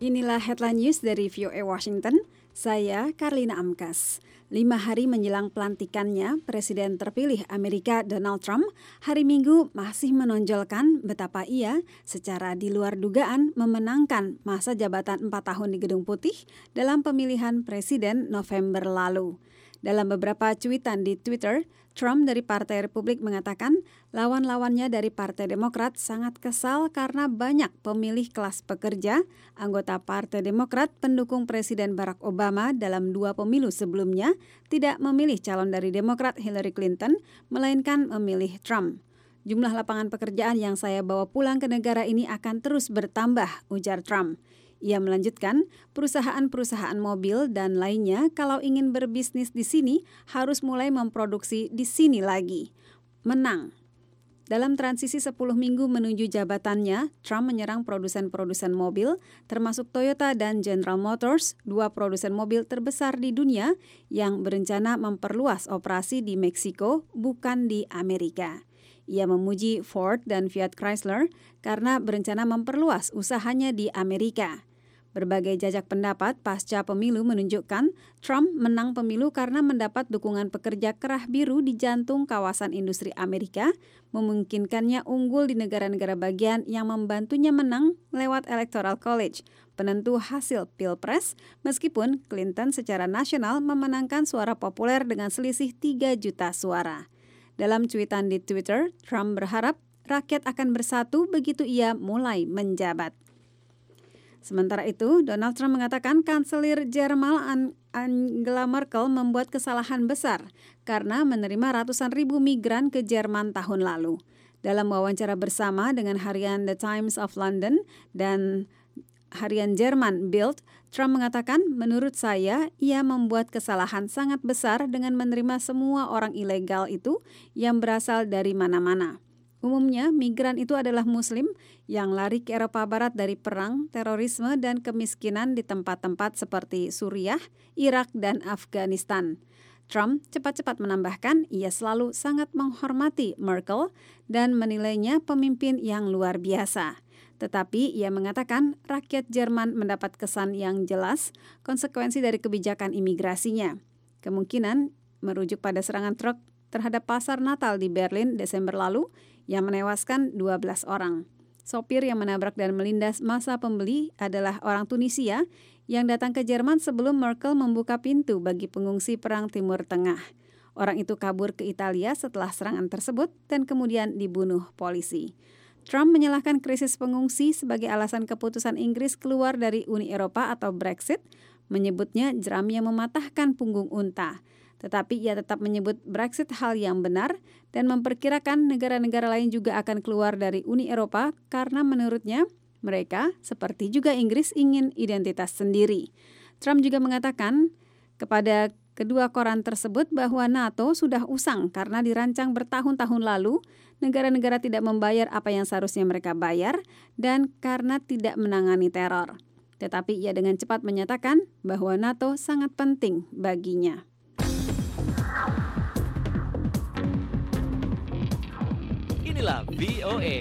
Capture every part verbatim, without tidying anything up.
Inilah headline news dari V O A Washington. Saya Karlina Amkas. Lima hari menjelang pelantikannya, Presiden terpilih Amerika Donald Trump hari Minggu masih menonjolkan betapa ia secara di luar dugaan memenangkan masa jabatan empat tahun di Gedung Putih dalam pemilihan Presiden November lalu. Dalam beberapa cuitan di Twitter, Trump dari Partai Republik mengatakan lawan-lawannya dari Partai Demokrat sangat kesal karena banyak pemilih kelas pekerja, anggota Partai Demokrat pendukung Presiden Barack Obama dalam dua pemilu sebelumnya tidak memilih calon dari Demokrat Hillary Clinton, melainkan memilih Trump. Jumlah lapangan pekerjaan yang saya bawa pulang ke negara ini akan terus bertambah, ujar Trump. Ia melanjutkan, perusahaan-perusahaan mobil dan lainnya kalau ingin berbisnis di sini harus mulai memproduksi di sini lagi. Menang. Dalam transisi sepuluh minggu menuju jabatannya, Trump menyerang produsen-produsen mobil, termasuk Toyota dan General Motors, dua produsen mobil terbesar di dunia yang berencana memperluas operasi di Meksiko, bukan di Amerika. Ia memuji Ford dan Fiat Chrysler karena berencana memperluas usahanya di Amerika. Berbagai jajak pendapat pasca pemilu menunjukkan Trump menang pemilu karena mendapat dukungan pekerja kerah biru di jantung kawasan industri Amerika, memungkinkannya unggul di negara-negara bagian yang membantunya menang lewat Electoral College, penentu hasil Pilpres, meskipun Clinton secara nasional memenangkan suara populer dengan selisih tiga juta suara. Dalam cuitan di Twitter, Trump berharap rakyat akan bersatu begitu ia mulai menjabat. Sementara itu, Donald Trump mengatakan Kanselir Jerman Angela Merkel membuat kesalahan besar karena menerima ratusan ribu migran ke Jerman tahun lalu. Dalam wawancara bersama dengan harian The Times of London dan harian Jerman Bild, Trump mengatakan, menurut saya, ia membuat kesalahan sangat besar dengan menerima semua orang ilegal itu yang berasal dari mana-mana. Umumnya, migran itu adalah Muslim yang lari ke Eropa Barat dari perang, terorisme, dan kemiskinan di tempat-tempat seperti Suriah, Irak, dan Afghanistan. Trump cepat-cepat menambahkan ia selalu sangat menghormati Merkel dan menilainya pemimpin yang luar biasa. Tetapi ia mengatakan rakyat Jerman mendapat kesan yang jelas konsekuensi dari kebijakan imigrasinya. Kemungkinan merujuk pada serangan truk terhadap pasar Natal di Berlin Desember lalu yang menewaskan dua belas orang. Sopir yang menabrak dan melindas massa pembeli adalah orang Tunisia yang datang ke Jerman sebelum Merkel membuka pintu bagi pengungsi perang Timur Tengah. Orang itu kabur ke Italia setelah serangan tersebut dan kemudian dibunuh polisi. Trump menyalahkan krisis pengungsi sebagai alasan keputusan Inggris keluar dari Uni Eropa atau Brexit, menyebutnya jeram yang mematahkan punggung unta. Tetapi ia tetap menyebut Brexit hal yang benar dan memperkirakan negara-negara lain juga akan keluar dari Uni Eropa karena menurutnya mereka, seperti juga Inggris, ingin identitas sendiri. Trump juga mengatakan kepada kedua koran tersebut bahwa NATO sudah usang karena dirancang bertahun-tahun lalu, negara-negara tidak membayar apa yang seharusnya mereka bayar dan karena tidak menangani teror. Tetapi ia dengan cepat menyatakan bahwa NATO sangat penting baginya. Inilah V O A.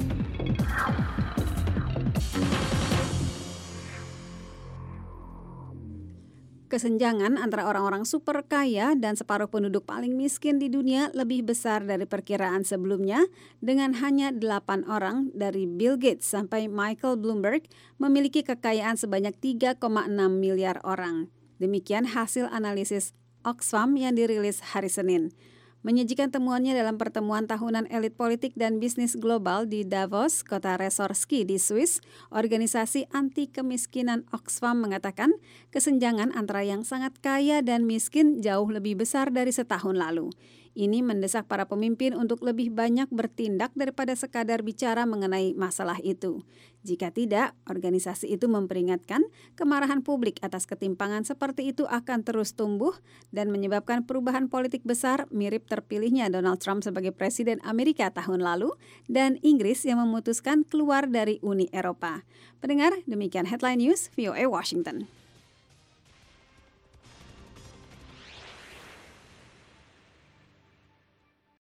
Kesenjangan antara orang-orang super kaya dan separuh penduduk paling miskin di dunia lebih besar dari perkiraan sebelumnya, dengan hanya delapan orang dari Bill Gates sampai Michael Bloomberg memiliki kekayaan sebanyak tiga koma enam miliar orang. Demikian hasil analisis Oxfam yang dirilis hari Senin. Menyajikan temuannya dalam pertemuan tahunan elit politik dan bisnis global di Davos, kota resor ski di Swiss, organisasi anti kemiskinan Oxfam mengatakan kesenjangan antara yang sangat kaya dan miskin jauh lebih besar dari setahun lalu. Ini mendesak para pemimpin untuk lebih banyak bertindak daripada sekadar bicara mengenai masalah itu. Jika tidak, organisasi itu memperingatkan kemarahan publik atas ketimpangan seperti itu akan terus tumbuh dan menyebabkan perubahan politik besar mirip terpilihnya Donald Trump sebagai Presiden Amerika tahun lalu dan Inggris yang memutuskan keluar dari Uni Eropa. Pendengar, demikian Headline News V O A Washington.